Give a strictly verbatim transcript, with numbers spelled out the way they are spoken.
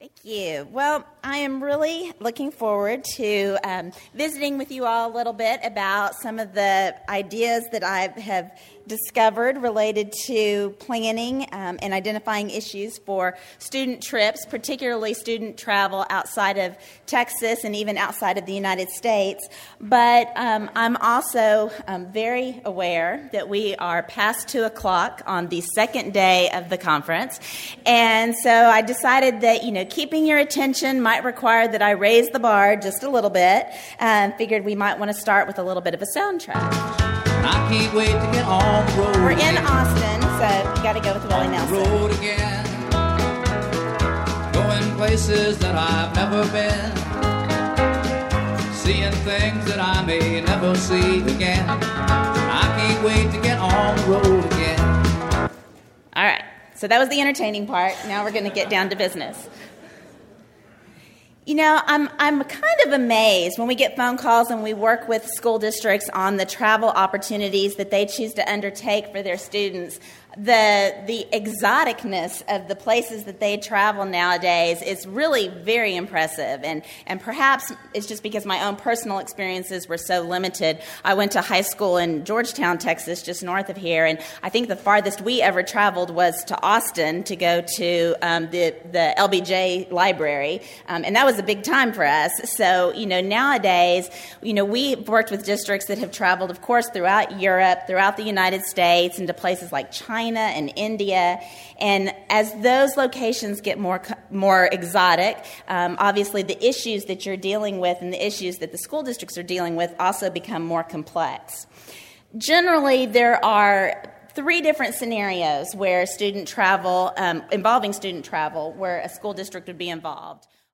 Thank you. Well, I am really looking forward to um, visiting with you all a little bit about some of the ideas that I have discovered related to planning um, and identifying issues for student trips, particularly student travel outside of Texas and even outside of the United States. But um, I'm also um, very aware that we are past two o'clock on the second day of the conference. And so I decided that, you know, keeping your attention might require that I raise the bar just a little bit, and figured we might want to start with a little bit of a soundtrack. I can't wait to get on the road. We're in again. Austin, so you got to go with Willie Nelson. On the road again, going places that I've never been, seeing things that I may never see again. I can't wait to get on the road again. All right, so that was the entertaining part. Now we're going to get down to business. You know, I'm I'm kind of amazed when we get phone calls and we work with school districts on the travel opportunities that they choose to undertake for their students. The the exoticness of the places that they travel nowadays is really very impressive, and, and perhaps it's just because my own personal experiences were so limited. I went to high school in Georgetown, Texas, just north of here, and I think the farthest we ever traveled was to Austin to go to um, the, the L B J library, um, and that was a big time for us. So, you know, nowadays, you know, we've worked with districts that have traveled, of course, throughout Europe, throughout the United States, into places like China and India, and as those locations get more more exotic, um, obviously the issues that you're dealing with and the issues that the school districts are dealing with also become more complex. Generally, there are three different scenarios where student travel, um, involving student travel, where a school district would be involved.